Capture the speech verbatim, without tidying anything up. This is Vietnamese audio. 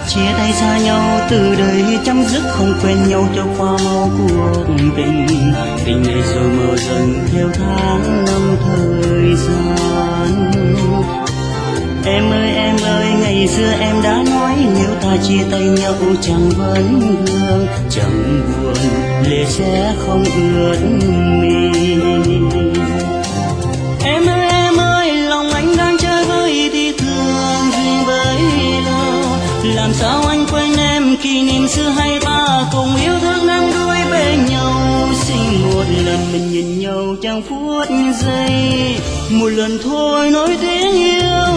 chia tay xa nhau từ đây chấm dứt không quên nhau cho qua mau cuộc tình. Tình này rồi mờ dần theo tháng năm thời gian. Em ơi em ơi ngày xưa em đã nói nếu ta chia tay nhau chẳng vấn vương chẳng buồn lệ sẽ không ướt mi. Em ơi em ơi lòng anh đang chơi với thì thương duyên với lâu. Làm sao anh quên em kỷ niệm xưa hay ta cùng yêu thương đang đuối bên nhau. Xin một lần mình nhìn nhau chẳng phút giây, một lần thôi nói tiếng yêu.